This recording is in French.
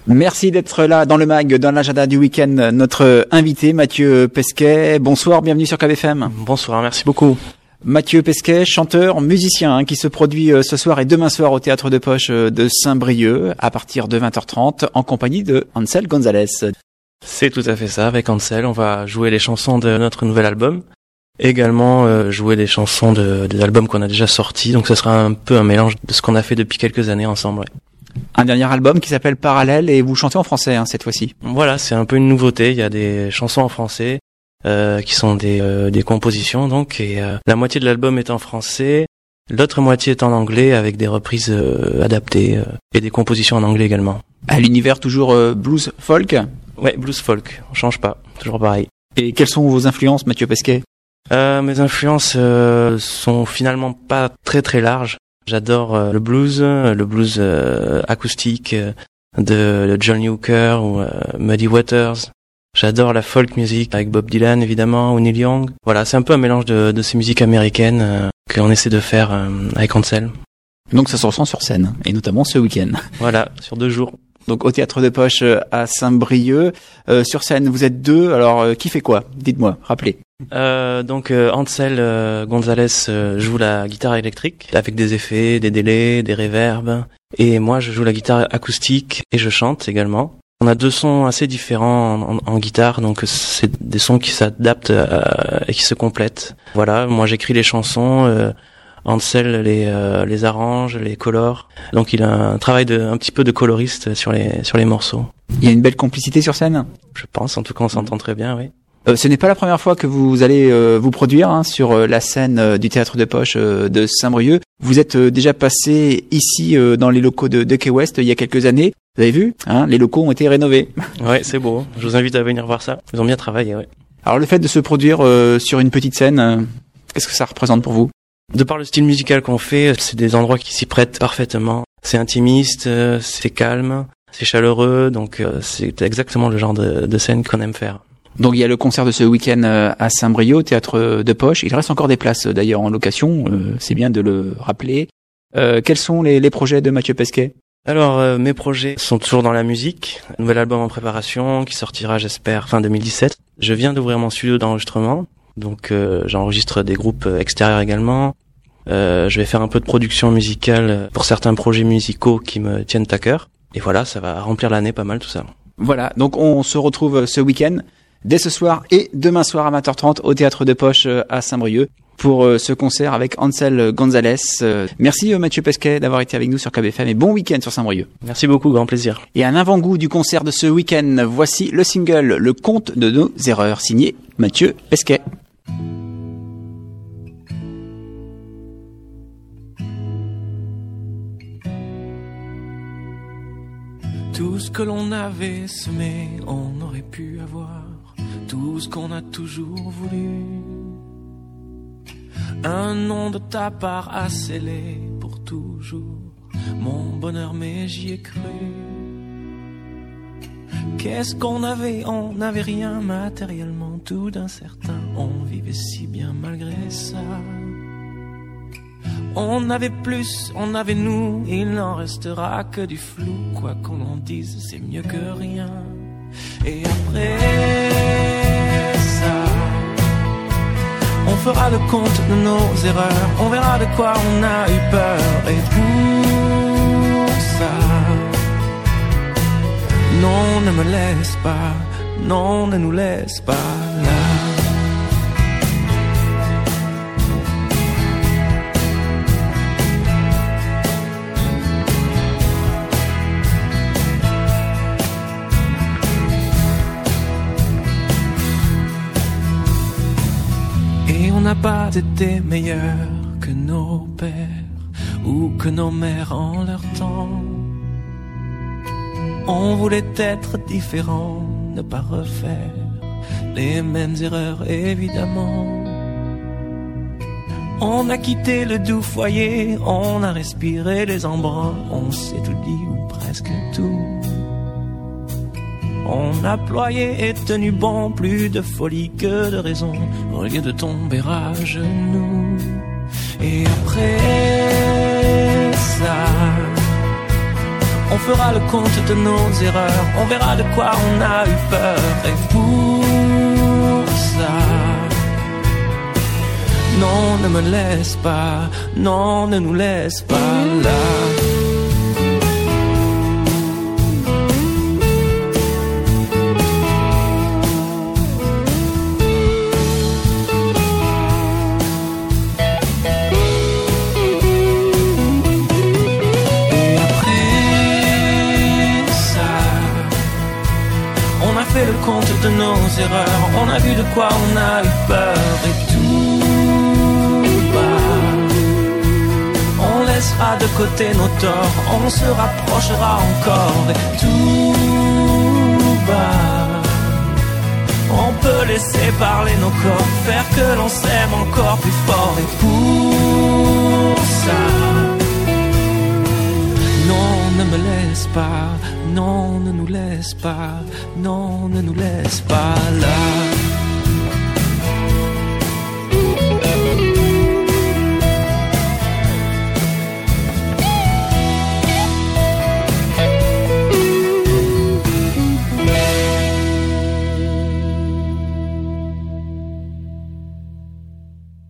Merci d'être là dans le mag, dans l'agenda du week-end. Notre invité, Mathieu Pesquet. Bonsoir, bienvenue sur KBFM. Bonsoir, merci beaucoup. Mathieu Pesquet, chanteur, musicien, qui se produit ce soir et demain soir au Théâtre de Poche de Saint-Brieuc à partir de 20h30 en compagnie de Ansel Gonzalez. C'est tout à fait ça, avec Ansel, on va jouer les chansons de notre nouvel album. Également jouer les chansons des albums qu'on a déjà sortis, donc ce sera un peu un mélange de ce qu'on a fait depuis quelques années ensemble. Ouais. Un dernier album qui s'appelle Parallèle et vous chantez en français cette fois-ci. Voilà, c'est un peu une nouveauté, il y a des chansons en français qui sont des compositions donc, et la moitié de l'album est en français, l'autre moitié est en anglais avec des reprises adaptées et des compositions en anglais également. À l'univers toujours blues folk? Ouais, blues folk, on change pas, toujours pareil. Et quelles sont vos influences, Mathieu Pesquet? Mes influences sont finalement pas très très larges. J'adore le blues acoustique de Johnny Hooker ou Muddy Waters. J'adore la folk music avec Bob Dylan évidemment ou Neil Young. Voilà, c'est un peu un mélange de ces musiques américaines qu'on essaie de faire avec Ansel. Donc ça se ressent sur scène et notamment ce week-end. Voilà, sur 2 jours. Donc au Théâtre de Poche à Saint-Brieuc. Sur scène, vous êtes 2. Alors qui fait quoi? Dites-moi, rappelez. Donc Ansel Gonzalez joue la guitare électrique avec des effets, des délais, des reverbs. Et moi je joue la guitare acoustique et je chante également. On a 2 sons assez différents en guitare, donc c'est des sons qui s'adaptent et qui se complètent. Voilà, moi j'écris les chansons. Ansel les arrange, les colore. Donc il a un travail un petit peu de coloriste sur les morceaux. Il y a une belle complicité sur scène? Je pense, en tout cas on s'entend très bien, oui. Ce n'est pas la première fois que vous allez vous produire sur la scène du Théâtre de Poche de Saint-Brieuc. Vous êtes déjà passé ici dans les locaux de Key West il y a quelques années. Vous avez vu, les locaux ont été rénovés. Ouais, c'est beau. Je vous invite à venir voir ça. Ils ont bien travaillé, ouais. Alors le fait de se produire sur une petite scène, qu'est-ce que ça représente pour vous? De par le style musical qu'on fait, c'est des endroits qui s'y prêtent parfaitement. C'est intimiste, c'est calme, c'est chaleureux, donc c'est exactement le genre de scène qu'on aime faire. Donc il y a le concert de ce week-end à Saint-Brieuc, au Théâtre de Poche. Il reste encore des places d'ailleurs en location, c'est bien de le rappeler. Quels sont les projets de Mathieu Pesquet? Alors mes projets sont toujours dans la musique. Un nouvel album en préparation qui sortira j'espère fin 2017. Je viens d'ouvrir mon studio d'enregistrement. Donc j'enregistre des groupes extérieurs également. Je vais faire un peu de production musicale pour certains projets musicaux qui me tiennent à cœur. Et voilà, ça va remplir l'année pas mal tout ça. Voilà, donc on se retrouve ce week-end, dès ce soir et demain soir à 20h30 au Théâtre de Poche à Saint-Brieuc pour ce concert avec Ansel Gonzalez. Merci Mathieu Pesquet d'avoir été avec nous sur KBFM et bon week-end sur Saint-Brieuc. Merci beaucoup, grand plaisir. Et un avant-goût du concert de ce week-end, voici le single Le Compte de nos erreurs, signé Mathieu Pesquet. Tout ce que l'on avait semé, on aurait pu avoir. Tout ce qu'on a toujours voulu. Un nom de ta part à sceller pour toujours. Mon bonheur, mais j'y ai cru. Qu'est-ce qu'on avait? On n'avait rien matériellement, tout d'incertain. On vivait si bien malgré ça. On avait plus, on avait nous, il n'en restera que du flou. Quoi qu'on en dise, c'est mieux que rien. Et après ça, on fera le compte de nos erreurs. On verra de quoi on a eu peur. Et pour ça, non, ne me laisse pas, non, ne nous laisse pas là. Et on n'a pas été meilleurs que nos pères ou que nos mères en leur temps. On voulait être différents, ne pas refaire les mêmes erreurs évidemment. On a quitté le doux foyer, on a respiré les embruns, on s'est tout dit ou presque tout. On a ployé et tenu bon, plus de folie que de raison, au lieu de tomber à genoux. Et après ça, On fera le compte de nos erreurs, on verra de quoi on a eu peur. Et pour ça, non, ne me laisse pas, non, ne nous laisse pas là. Fait le compte de nos erreurs, on a vu de quoi on a eu peur. Et tout bas, on laissera de côté nos torts, on se rapprochera encore. Et tout bas, on peut laisser parler nos corps, faire que l'on s'aime encore plus fort. Et pour ça, non, ne me laisse pas, non, ne nous laisse pas, non, ne nous laisse pas là.